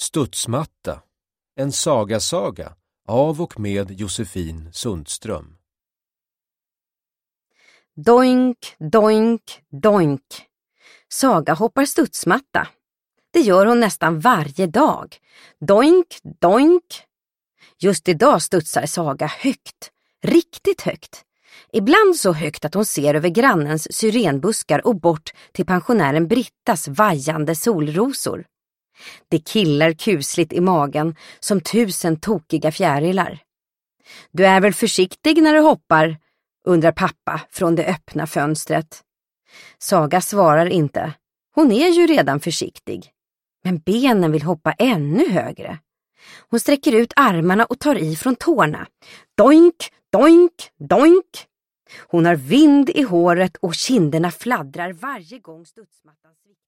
Studsmatta, en saga av och med Josefin Sundström. Doink, doink, doink. Saga hoppar studsmatta. Det gör hon nästan varje dag. Doink, doink. Just idag studsar Saga högt, riktigt högt. Ibland så högt att hon ser över grannens syrenbuskar och bort till pensionären Brittas vajande solrosor. Det killar kusligt i magen som 1000 tokiga fjärilar. Du är väl försiktig när du hoppar, undrar pappa från det öppna fönstret. Saga svarar inte. Hon är ju redan försiktig. Men benen vill hoppa ännu högre. Hon sträcker ut armarna och tar i från tårna. Doink, doink, doink. Hon har vind i håret och kinderna fladdrar varje gång studsmattan svickar.